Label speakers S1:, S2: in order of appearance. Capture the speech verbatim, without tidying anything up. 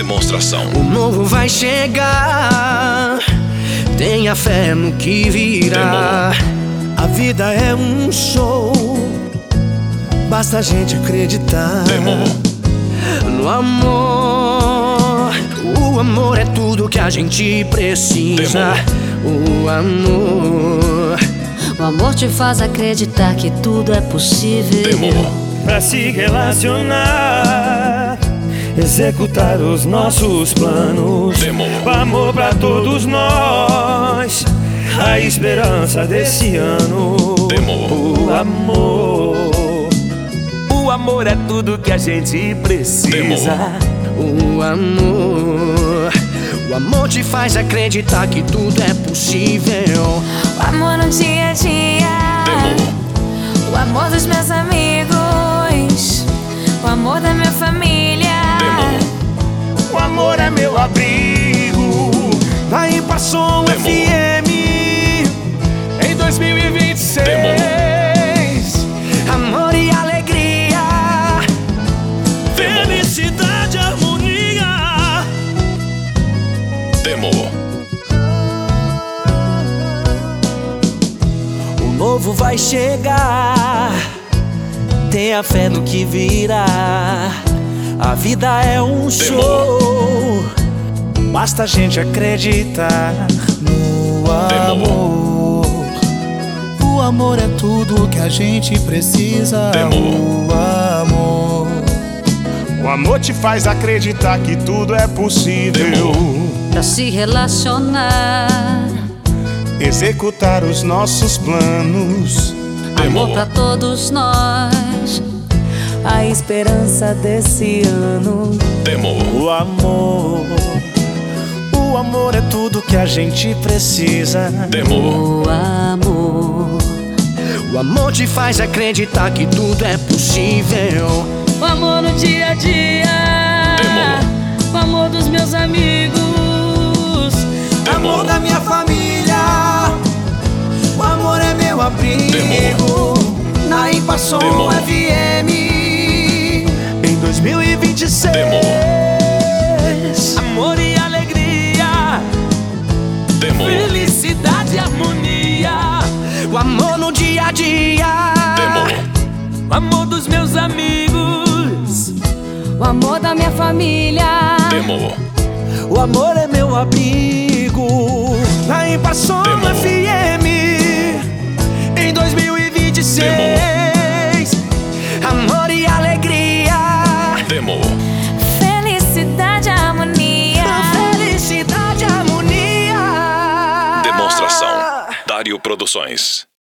S1: Demonstração.
S2: O novo vai chegar, tenha fé no que virá.
S3: A vida é um show, basta a gente acreditar.
S1: Demo.
S2: No amor, o amor é tudo que a gente precisa. O amor,
S4: o amor te faz acreditar que tudo é possível.
S1: Demo.
S3: Pra se relacionar, executar os nossos planos.
S1: Demo.
S3: O amor pra todos nós, a esperança desse ano.
S1: Demo.
S3: O amor,
S5: o amor é tudo que a gente precisa.
S1: Demo.
S2: o amor, o amor te faz acreditar que tudo é possível.
S6: O amor no dia a dia,
S1: Demo.
S6: o amor dos meus amigos, o amor da minha família.
S1: Demo.
S3: o amor é meu abrigo. Vai pra Som
S1: Demo.
S3: F M em dois mil e vinte e seis.
S1: Demo.
S2: Amor e alegria,
S3: Felicidade, harmonia.
S1: Demo.
S5: O novo vai chegar, tenha fé no que virá. A vida é um show,
S3: Basta a gente acreditar no amor. O amor é tudo que a gente precisa.
S1: Demo.
S3: O amor, o amor te faz acreditar que tudo é possível.
S4: Pra se relacionar,
S3: Executar os nossos planos.
S4: amor pra todos nós,
S7: a esperança desse ano.
S1: Demo.
S3: O amor, o amor é tudo que a gente precisa.
S1: Demo.
S4: o amor.
S2: o amor te faz acreditar que tudo é possível.
S7: O amor no dia a dia,
S1: Demo.
S7: o amor dos meus amigos,
S2: Amor da minha família, o amor é meu abrigo.
S1: Demo.
S2: Na Ímpar Som
S1: Demo.
S2: F M
S3: Em dois mil e vinte e seis.
S1: Demo.
S5: amor e alegria,
S1: Demo.
S5: felicidade e harmonia.
S2: o amor no dia a dia.
S1: Demo.
S5: O amor dos meus amigos,
S7: o amor da minha família.
S1: Demo.
S3: O amor é meu abrigo. Na Ímpar Som
S1: Demo.
S3: F M em dois mil e vinte e seis.
S2: Amor e alegria,
S1: Demo.
S6: Felicidade, harmonia.
S2: felicidade, harmonia.
S1: Demonstração. Dário Produções.